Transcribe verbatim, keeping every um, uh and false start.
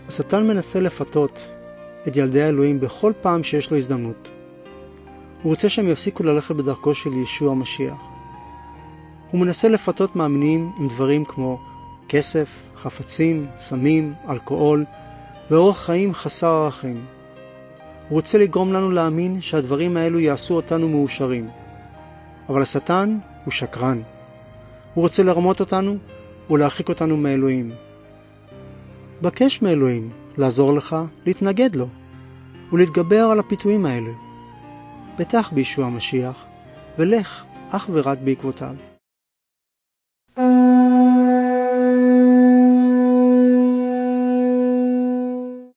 השטן מנסה לפתות את ילדי האלוהים בכל פעם שיש לו הזדמנות. הוא רוצה שהם יפסיקו ללכת בדרכו של ישוע המשיח. הוא מנסה לפתות מאמינים עם דברים כמו כסף, חפצים, סמים, אלכוהול ואורח חיים חסר ערכים. הוא רוצה לגרום לנו להאמין שהדברים האלו יעשו אותנו מאושרים. אבל השטן הוא שקרן. הוא רוצה לרמות אותנו ולהרחיק אותנו מאלוהים. בקש מאלוהים לעזור לך להתנגד לו ולהתגבר על הפיתויים האלה. בטח בישוע המשיח ולך אך ורק בעקבותיו.